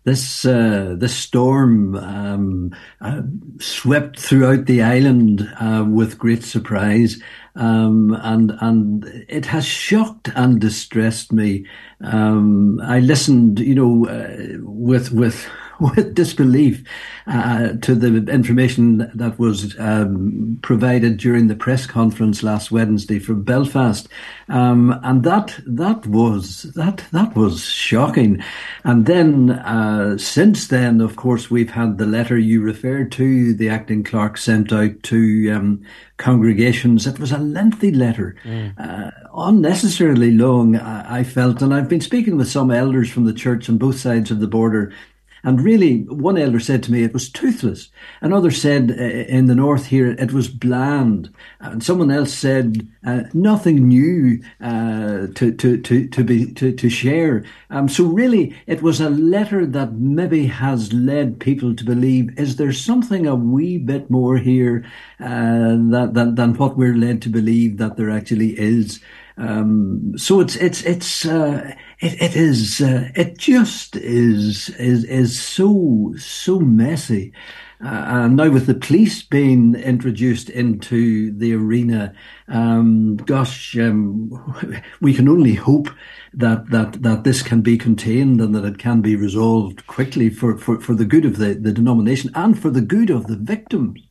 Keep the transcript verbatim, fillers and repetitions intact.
This uh, this storm um, uh, swept throughout the island uh, with great surprise, um, and and it has shocked and distressed me. Um, I listened, you know, uh, with with with disbelief uh, to the information that was um, provided during the press conference last Wednesday from Belfast, um, and that that was that that was shocking. And then uh, since then, of course, we've had the letter you referred to, the acting clerk sent out to um, congregations. It was a lengthy letter, Mm. uh, unnecessarily long, I, I felt, and I've been speaking with some elders from the church on both sides of the border. And really, one elder said to me it was toothless. Another said uh, in the north here it was bland. And someone else said uh, nothing new uh, to, to, to, to, be, to, to share. Um, so really, it was a letter that maybe has led people to believe, is there something a wee bit more here uh, that, than, than what we're led to believe that there actually is? Um, so it's it's it's uh, it it is uh, it just is is is so so messy. Uh, and now with the police being introduced into the arena, um, gosh, um, we can only hope that, that, that this can be contained and that it can be resolved quickly for, for, for the good of the, the denomination and for the good of the victims.